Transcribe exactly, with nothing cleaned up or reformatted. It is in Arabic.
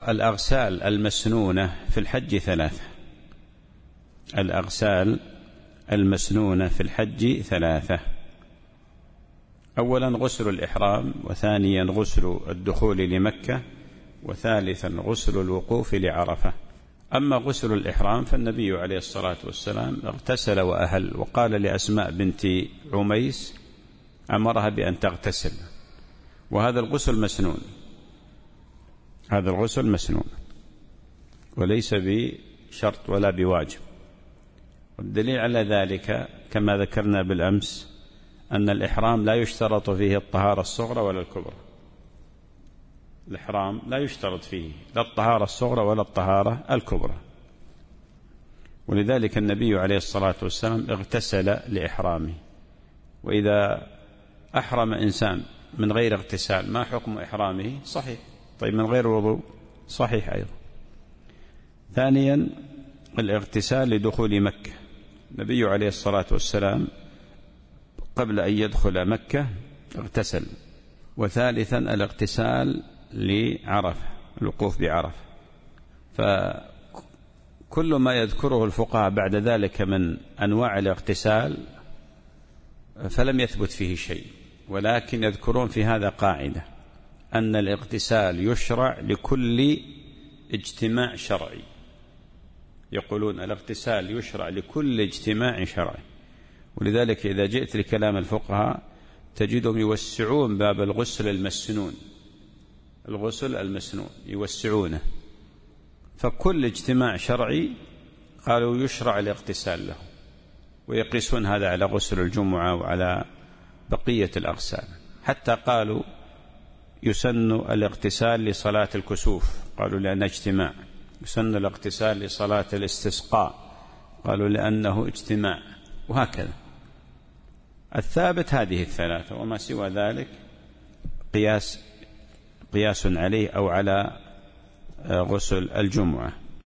الأغسال المسنونة في الحج ثلاثة. الأغسال المسنونة في الحج ثلاثة: أولا غسل الإحرام، وثانيا غسل الدخول لمكة، وثالثا غسل الوقوف لعرفة. أما غسل الإحرام فالنبي عليه الصلاة والسلام اغتسل وأهل، وقال لأسماء بنت عميس أمرها بأن تغتسل، وهذا الغسل مسنون، هذا الغسل مسنون وليس بشرط ولا بواجب. والدليل على ذلك كما ذكرنا بالأمس أن الإحرام لا يشترط فيه الطهارة الصغرى ولا الكبرى. الإحرام لا يشترط فيه لا الطهارة الصغرى ولا الطهارة الكبرى، ولذلك النبي عليه الصلاة والسلام اغتسل لإحرامه. وإذا أحرم إنسان من غير اغتسال ما حكم إحرامه؟ صحيح. طيب من غير وضوء؟ صحيح أيضا. ثانيا الاغتسال لدخول مكة، النبي عليه الصلاة والسلام قبل أن يدخل مكة اغتسل. وثالثا الاغتسال لعرفة، الوقوف بعرفة. فكل ما يذكره الفقهاء بعد ذلك من أنواع الاغتسال فلم يثبت فيه شيء، ولكن يذكرون في هذا قاعدة أن الاغتسال يشرع لكل اجتماع شرعي. يقولون الاغتسال يشرع لكل اجتماع شرعي، ولذلك إذا جئت لكلام الفقهاء تجدهم يوسعون باب الغسل المسنون، الغسل المسنون يوسعونه، فكل اجتماع شرعي قالوا يشرع الاغتسال له، ويقيسون هذا على غسل الجمعة وعلى بقية الأغسال. حتى قالوا يسن الاغتسال لصلاة الكسوف، قالوا لأنه اجتماع. يسن الاغتسال لصلاة الاستسقاء، قالوا لأنه اجتماع، وهكذا. الثابت هذه الثلاثة، وما سوى ذلك قياس قياس عليه أو على غسل الجمعة.